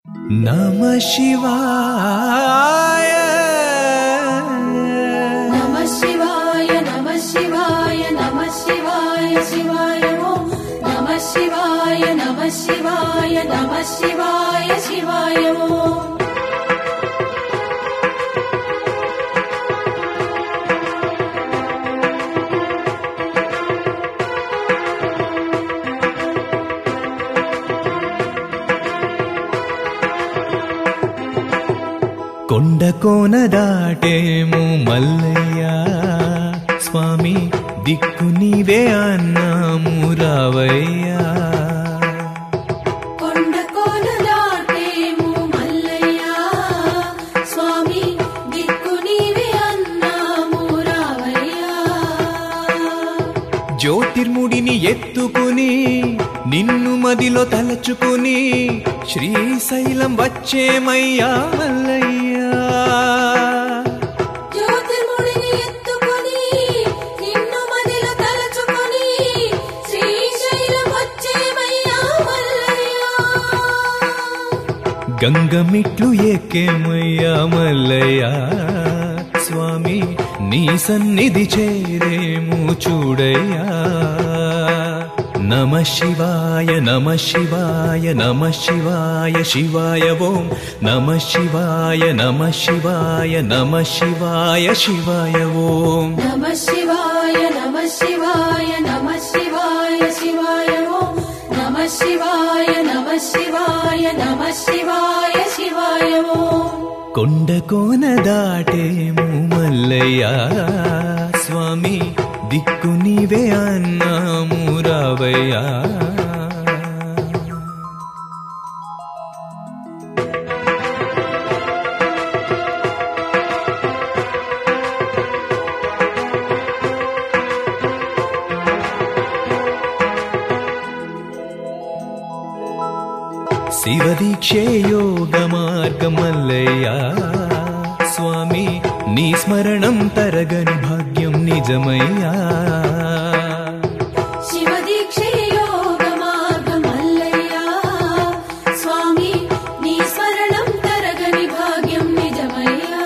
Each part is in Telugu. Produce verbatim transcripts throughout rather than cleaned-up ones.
नमः शिवाय नमः शिवाय नमः शिवाय नमः शिवाय शिवाय ओम नमः शिवाय नमः शिवाय नमः शिवाय शिवाय ओम కొండ కోన దాటేము మల్లయ్య స్వామి దిక్కు నీవే అన్నాము రావయ్యా కొండ కోన దాటేము మల్లయ్య స్వామి దిక్కు నీవే అన్నాము రావయ్యా జ్యోతిర్ముడిని ఎత్తుకుని నిన్ను మదిలో తలచుకుని శ్రీశైలం వచ్చేమయ్యా మల్లయ్యా జ్యోతిర్ముడిని ఎత్తుకుని నిన్ను మదిలో తలచుకుని శ్రీశైలం వచ్చేమయ్యా మల్లయ్యా గంగమిట్లు ఎక్కేమయ్యా మల్లయ్యా స్వామి నీ సన్నిధి చేరేము చూడయ్యా नमः शिवाय नमः शिवाय नमः शिवाय शिवाय ओम नमः शिवाय नमः शिवाय नमः शिवाय शिवाय ओम नमः शिवाय नमः शिवाय नमः शिवाय शिवाय ओम नमः शिवाय नमः शिवाय नमः शिवाय शिवाय ओम కొండ కోన దాటేము మల్లయ్య స్వామి దిక్కు నీవే అన్నాము రావయ్యా శివదీక్షే యోగ మార్గమల్లయ్యా స్వామి నీ స్మరణం తరగని భాగ్యం నిజమయ్యా శివదీక్షే యోగ మార్గమల్లయ్యా స్వామి నీ స్మరణం తరగని భాగ్యం నిజమయ్యా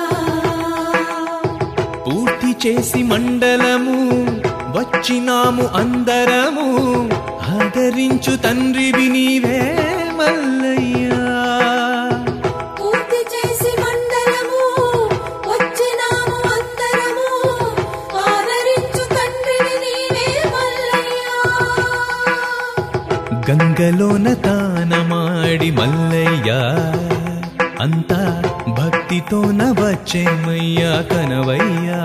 పూర్తి చేసి మండలము వచ్చినాము అందరము ఆదరించు తండ్రివి నీవే మల్లయ్యా పూర్తి చేసి మండలము వచ్చినాము అందరము ఆదరించు తండ్రివి నీవే మల్లయ్యా గంగలోన తానమాడి మల్లయ్యా అంతా భక్తితోన వచ్చేమయ్యా కనవయ్యా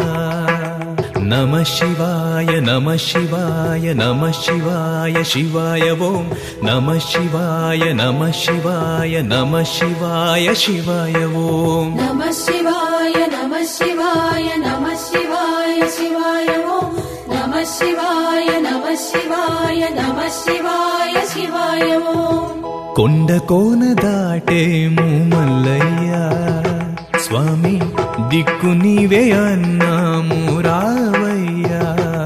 नमः शिवाय नमः शिवाय नमः शिवाय शिवाय ओम नमः शिवाय नमः शिवाय नमः शिवाय शिवाय ओम नमः शिवाय नमः शिवाय नमः शिवाय शिवाय ओम नमः शिवाय नमः शिवाय नमः शिवाय शिवाय ओम కొండ కోన దాటేము మల్లయ్యా స్వామి దిక్కు నీవే అన్నాము రావయ్యా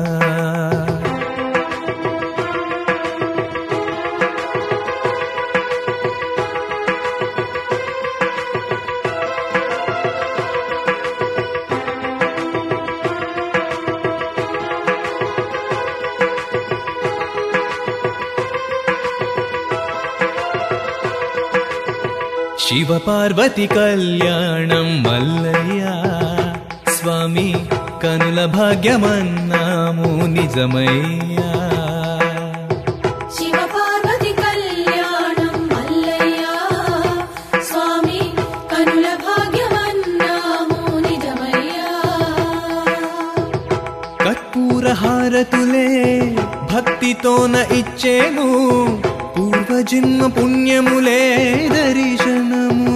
శివ పార్వతి కళ్యాణం మల్లయ్యా స్వామి కనుల భాగ్యమన్నాము నిజమయ్యా శివ పార్వతి కళ్యాణం మల్లయ్యా స్వామి కనుల భాగ్యమన్నాము నిజమయ్యా కర్పూర హారతులే భక్తితోన ఇచ్చేము పూర్వజన్మ పుణ్యములే దర్శనము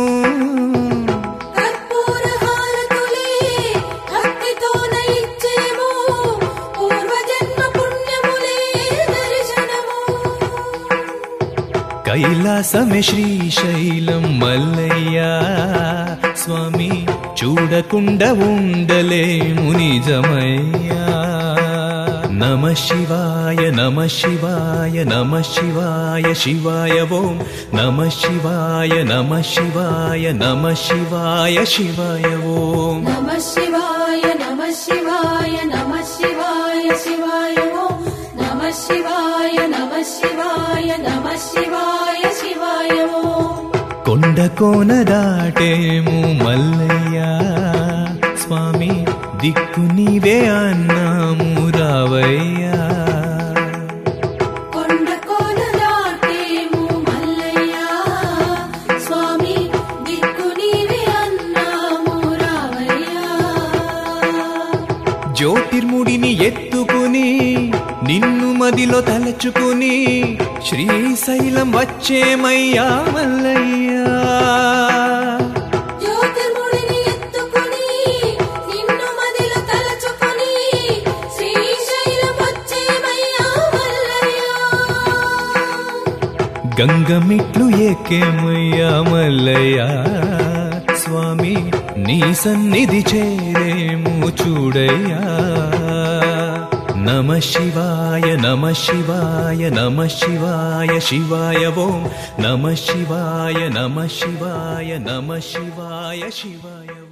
కర్పూర హారతులే భక్తితోన ఇచ్చేము పూర్వజన్మ పుణ్యములే దర్శనము కైలాసమే శ్రీశైలం మల్లయ్యా స్వామి చూడకుండా ఉండలేము నిజమయ్యా నమ శివాయ నమ శివాయ నమ శివాయ శివాయ ఓం నమ శివాయ నమ శివాయ నమ శివాయ శివాయ ఓం నమ శివాయ నమ శివాయ నమ శివాయ శివాయ ఓం నమ శివాయ నమ శివాయ నమ శివాయ శివాయ ఓం కొండ కోన దాటేము మల్లయ్య స్వామి దిక్కు నీవే అన్నాము రావయ్యా కొండ కోన దాటేము మల్లయ్య స్వామి దిక్కు నీవే అన్నాము రావయ్యా జ్యోతిర్ముడిని ఎత్తుకుని నిన్ను మదిలో తలచుకుని శ్రీశైలం వచ్చేమయ్యా మల్లయ్యా జ్యోతిర్ముడిని ఎత్తుకుని నిన్ను మదిలో తలచుకుని శ్రీశైలం వచ్చేమయ్యా మల్లయ్యా గంగమిట్లు ఎక్కేమయ్యా మల్లయ్యా స్వామి నీ సన్నిధి చేరేము చూడయ్యా నమ శివాయ నమ శివాయ నమ శివాయ శివాయ ఓం నమ శివాయ నమ శివాయ నమ శివాయ శివాయ